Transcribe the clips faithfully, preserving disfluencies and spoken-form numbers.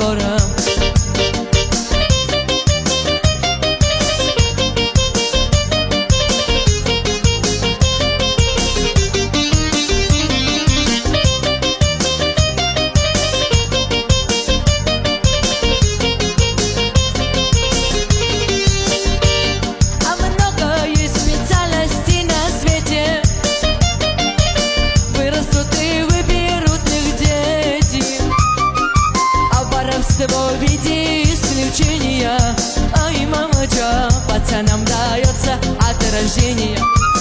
zborëm. В виде исключения. Ай, мамочка, пацанам дается от рождения.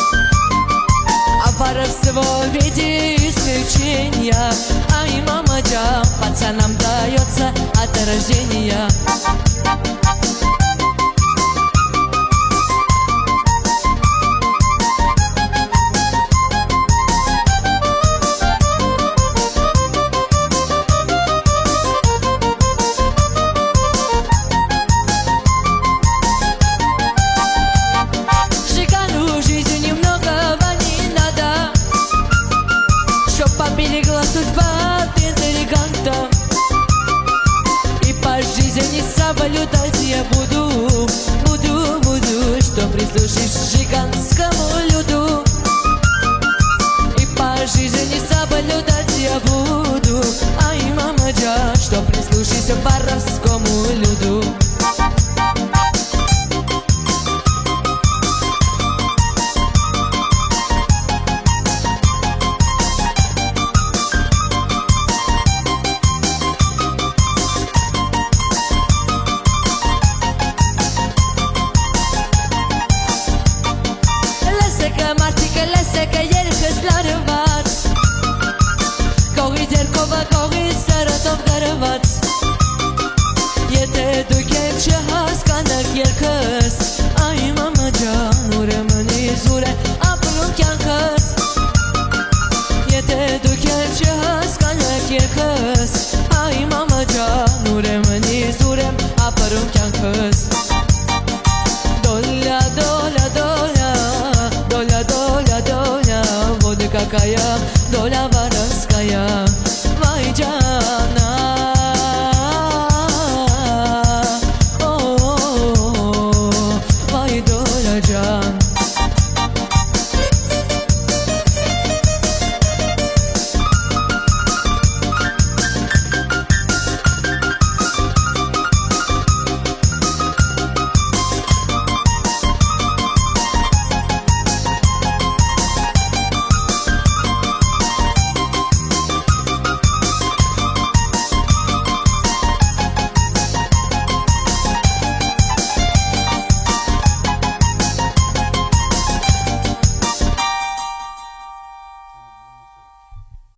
А воровство в виде исключения. Ай, мамочка, пацанам дается от рождения. Поберегла судьба от интеллигента, и по жизни соблюдать я буду, буду, буду, что прислушаюсь жиганскому люду. И по жизни соблюдать я буду, ай, мамочка, что прислушаюсь воровскому люду. Martika leseka jelkës larëvac, kohi gjerkova, kohi sërëtov gërëvac. Jetë duke që haska në kjerkës, ai mama gjanure më një zure, apërëm kjankës. Jetë duke që haska në kjerkës, ai mama gjanure më një zure, apërëm kjankës. Dolla, dolla, dolla, доля, доля, доля, воды какая, доля воровская, Вайджана. О, вай, доля, джан.